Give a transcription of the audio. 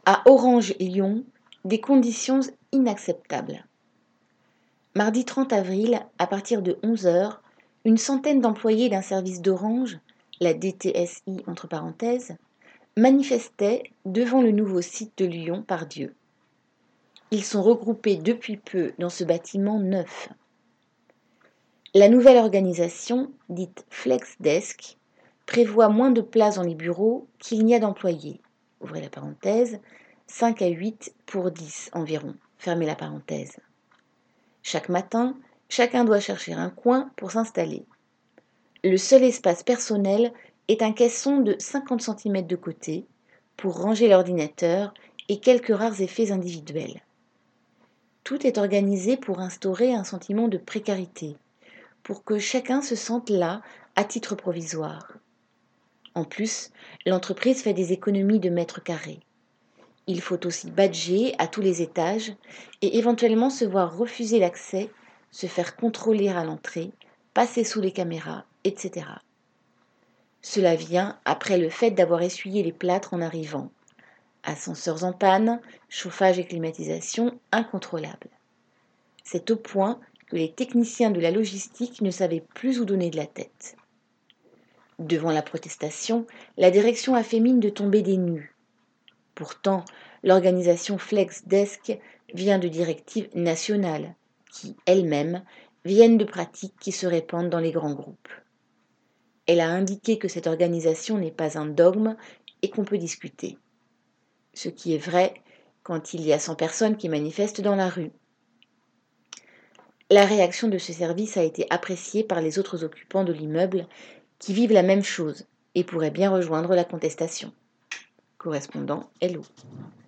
À Orange-Lyon, des conditions inacceptables. Mardi 30 avril, à partir de 11 heures, une centaine d'employés d'un service d'Orange, la DTSI entre parenthèses, manifestaient devant le nouveau site de Lyon-Part-Dieu. Ils sont regroupés depuis peu dans ce bâtiment neuf. La nouvelle organisation, dite FlexDesk, prévoit moins de places dans les bureaux qu'il n'y a d'employés. Ouvrez la parenthèse, 5 à 8 pour 10 environ. Fermez la parenthèse. Chaque matin, chacun doit chercher un coin pour s'installer. Le seul espace personnel est un caisson de 50 cm de côté pour ranger l'ordinateur et quelques rares effets individuels. Tout est organisé pour instaurer un sentiment de précarité, pour que chacun se sente là à titre provisoire. En plus, l'entreprise fait des économies de mètres carrés. Il faut aussi badger à tous les étages et éventuellement se voir refuser l'accès, se faire contrôler à l'entrée, passer sous les caméras, etc. Cela vient après le fait d'avoir essuyé les plâtres en arrivant. Ascenseurs en panne, chauffage et climatisation incontrôlables. C'est au point que les techniciens de la logistique ne savaient plus où donner de la tête. Devant la protestation, la direction a fait mine de tomber des nues. Pourtant, l'organisation FlexDesk vient de directives nationales, qui, elles-mêmes, viennent de pratiques qui se répandent dans les grands groupes. Elle a indiqué que cette organisation n'est pas un dogme et qu'on peut discuter. Ce qui est vrai quand il y a 100 personnes qui manifestent dans la rue. La réaction de ce service a été appréciée par les autres occupants de l'immeuble qui vivent la même chose et pourraient bien rejoindre la contestation. Correspondant Hello.